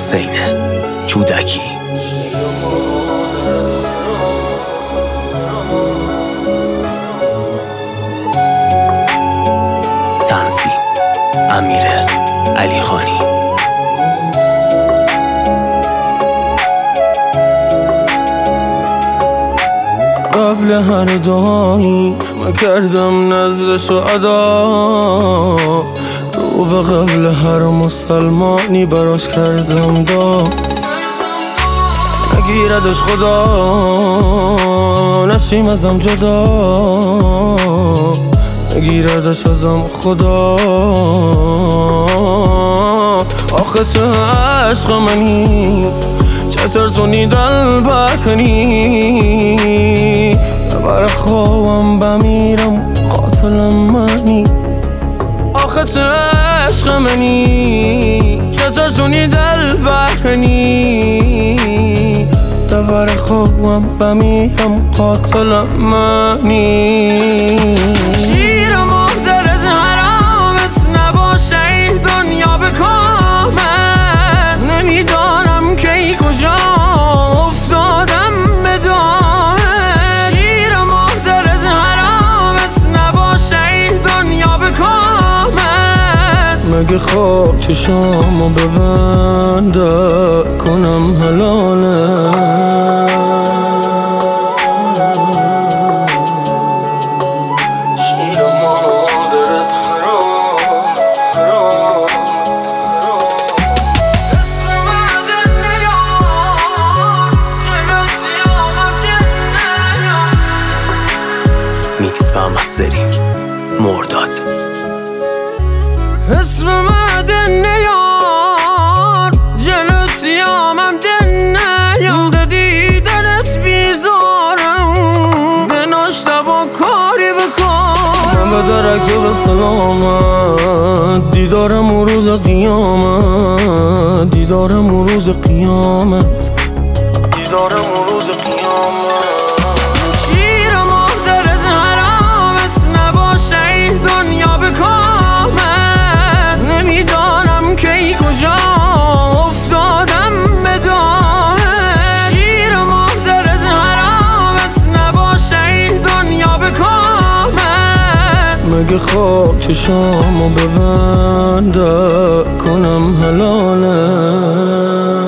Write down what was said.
حسین جودکی. تنظیم امیر علیخانی. قبل هر دعایی من کردم نذرشو ادا، رو به قبل هر مسلمانی براش کردم دا. نگیردش خدا نشیم ازم جدا، نگیردش ازم خدا. آخه تو عشق منی چطور تونی دل بکنی، بر خوابم بمیرم قاتلم منی. آخه تو عشق منی چطور تونی دل بکنی، بر خوابم بمیرم قاتلم منی. شیر مادرت حرامت نباشه ای دنیا بکامت، نمیدانم که ای کجا افتادم به دامت. شیر مادرت حرامت نباشه ای دنیا بکامت، مگه خواب چشامو ببنده کنم حلاله. میکس و مسترینگ مرداد. اسم مدن نیار جلوت یامم دن نیار، دیدنت بیزارم به ناشته با کاری بکار. من به درک به سلامت دیدارم و روز قیامت، دیدارم و روز قیامت، دیدارم و روز قیامت. مگه خواب چشامو ببنده کنم حلاله.